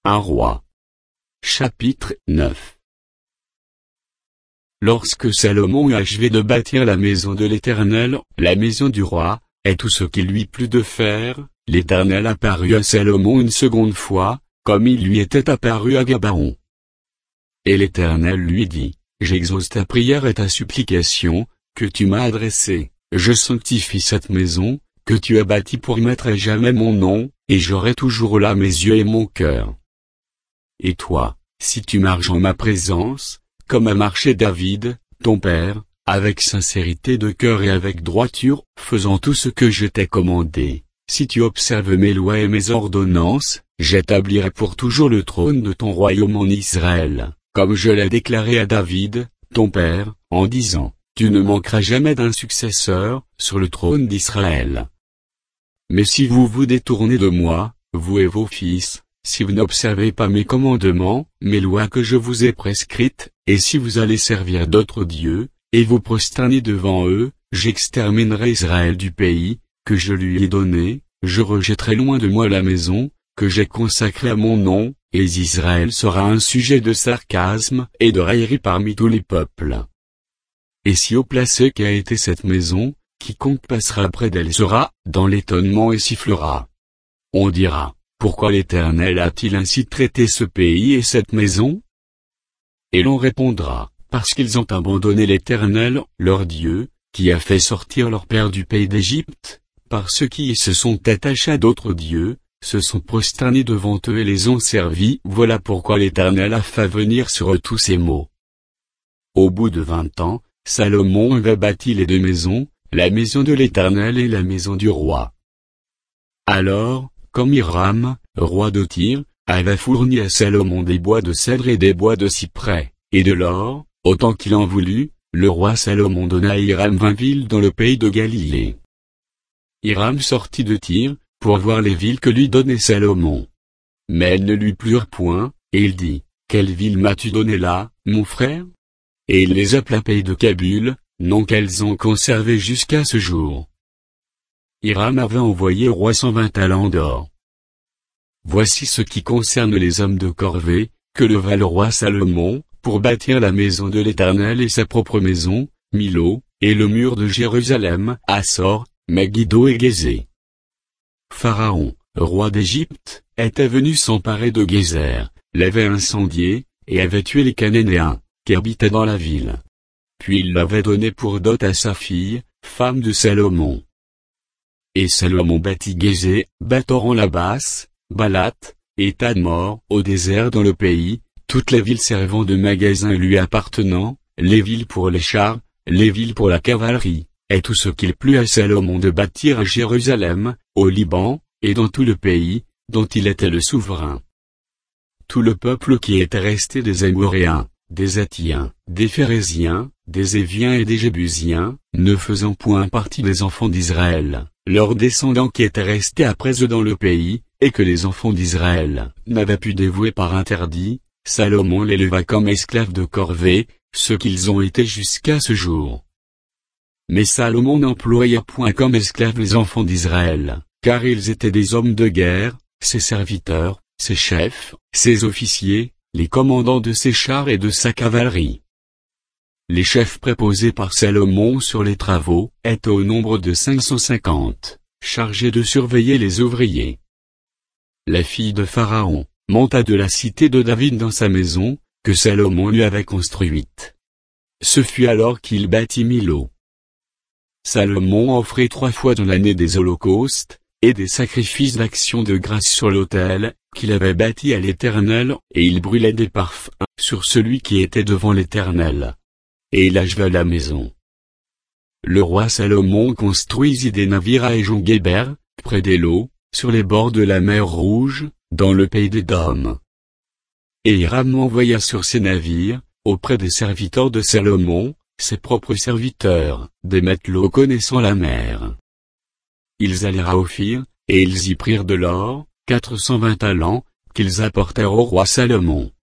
Un roi. Chapitre 9. Lorsque Salomon eut achevé de bâtir la maison de l'Éternel, la maison du roi, et tout ce qu'il lui plut de faire, l'Éternel apparut à Salomon une seconde fois, comme il lui était apparu à Gabaon. Et l'Éternel lui dit, j'exauce ta prière et ta supplication, que tu m'as adressée, je sanctifie cette maison, que tu as bâtie pour y mettre à jamais mon nom, et j'aurai toujours là mes yeux et mon cœur. Et toi, si tu marches en ma présence, comme a marché David, ton père, avec sincérité de cœur et avec droiture, faisant tout ce que je t'ai commandé, si tu observes mes lois et mes ordonnances, j'établirai pour toujours le trône de ton royaume en Israël, comme je l'ai déclaré à David, ton père, en disant, tu ne manqueras jamais d'un successeur, sur le trône d'Israël. Mais si vous vous détournez de moi, vous et vos fils, si vous n'observez pas mes commandements, mes lois que je vous ai prescrites, et si vous allez servir d'autres dieux, et vous prosternez devant eux, j'exterminerai Israël du pays, que je lui ai donné, je rejetterai loin de moi la maison, que j'ai consacrée à mon nom, et Israël sera un sujet de sarcasme et de raillerie parmi tous les peuples. Et si haut placé qu'a été cette maison, quiconque passera près d'elle sera, dans l'étonnement et sifflera. On dira, pourquoi l'Éternel a-t-il ainsi traité ce pays et cette maison? Et l'on répondra, parce qu'ils ont abandonné l'Éternel, leur Dieu, qui a fait sortir leur père du pays d'Égypte, par ceux qui se sont attachés à d'autres dieux, se sont prosternés devant eux et les ont servis. Voilà pourquoi l'Éternel a fait venir sur eux tous ces maux. Au bout de 20 ans, Salomon avait bâti les 2 maisons, la maison de l'Éternel et la maison du roi. Alors, comme Hiram, roi de Tyr, avait fourni à Salomon des bois de cèdre et des bois de cyprès, et de l'or, autant qu'il en voulut, le roi Salomon donna à Hiram 20 villes dans le pays de Galilée. Hiram sortit de Tyr, pour voir les villes que lui donnait Salomon. Mais elles ne lui plurent point, et il dit, quelle ville m'as-tu donné là, mon frère? Et il les appela pays de Kabul, nom qu'elles ont conservé jusqu'à ce jour. Hiram avait envoyé au roi 120 talents d'or. Voici ce qui concerne les hommes de corvée, que leva le roi Salomon, pour bâtir la maison de l'Éternel et sa propre maison, Milo, et le mur de Jérusalem, Assor, Megiddo et Gézer. Pharaon, roi d'Égypte, était venu s'emparer de Gézer, l'avait incendié, et avait tué les Cananéens, qui habitaient dans la ville. Puis il l'avait donné pour dot à sa fille, femme de Salomon. Et Salomon bâtit Gézer, Beth-horon la basse, Balat, et Tadmor, au désert dans le pays, toutes les villes servant de magasins lui appartenant, les villes pour les chars, les villes pour la cavalerie, et tout ce qu'il plut à Salomon de bâtir à Jérusalem, au Liban, et dans tout le pays, dont il était le souverain. Tout le peuple qui était resté des Amoréens, des Hittiens, des Phéréziens, des Éviens et des Jébusiens, ne faisant point partie des enfants d'Israël, leurs descendants qui étaient restés après eux dans le pays, et que les enfants d'Israël n'avaient pu dévouer par interdit, Salomon les leva comme esclaves de corvée, ce qu'ils ont été jusqu'à ce jour. Mais Salomon n'employa point comme esclaves les enfants d'Israël, car ils étaient des hommes de guerre, ses serviteurs, ses chefs, ses officiers, les commandants de ses chars et de sa cavalerie. Les chefs préposés par Salomon sur les travaux étaient au nombre de 550, chargés de surveiller les ouvriers. La fille de Pharaon monta de la cité de David dans sa maison, que Salomon lui avait construite. Ce fut alors qu'il bâtit Milo. Salomon offrit 3 fois dans l'année des holocaustes, et des sacrifices d'action de grâce sur l'autel, qu'il avait bâti à l'Éternel, et il brûlait des parfums, sur celui qui était devant l'Éternel. Et il acheva la maison. Le roi Salomon construisit des navires à Ejon-Guéber, près d'Élo, sur les bords de la mer Rouge, dans le pays d'Édom. Et Hiram envoya sur ces navires, auprès des serviteurs de Salomon, ses propres serviteurs, des matelots connaissant la mer. Ils allèrent à Ophir, et ils y prirent de l'or, 420 talents, qu'ils apportèrent au roi Salomon.